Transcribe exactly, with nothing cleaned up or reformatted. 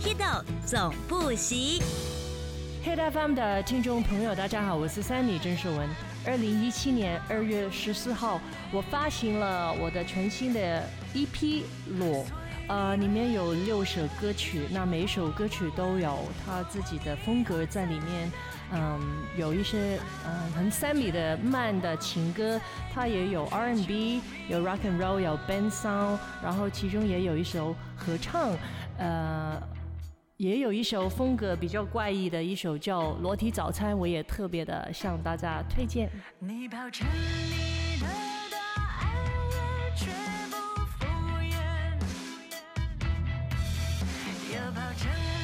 Hido 总不息。 Hit F M 的听众朋友，大家好，我是Sandy郑秀文。二零一七年二月十四号，我发行了我的全新的 E P《裸》，呃，里面有六首歌曲，那每一首歌曲都有他自己的风格在里面。嗯，有一些嗯很Sammy的慢的情歌，它也有 R and B， 有 Rock and Roll， 有 Band Sound， 然后其中也有一首合唱，呃，也有一首风格比较怪异的一首叫《裸体早餐》，我也特别的向大家推荐。 你保证你的答案也绝不敷衍，也保证